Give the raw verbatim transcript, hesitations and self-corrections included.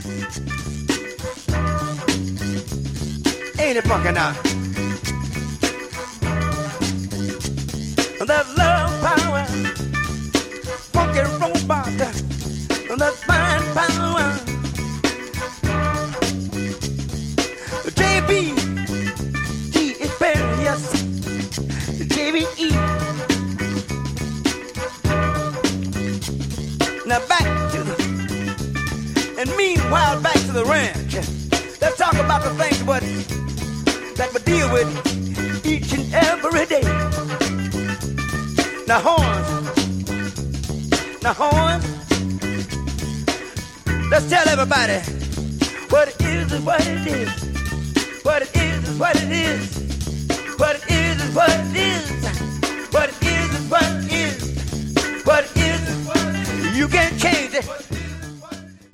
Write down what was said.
Ain't it funky now? That love power, funky robot, that fine power. J B, G is better, yes. J B E. Now back to the, and meanwhile back to the ranch. Let's talk about the things what, that we deal with each and every day. Now horns, now horns. Let's tell everybody what it is and what it is. What it is is what it is. What it is is what it is. What it is is what it is. What it is is what it is. You can't change it.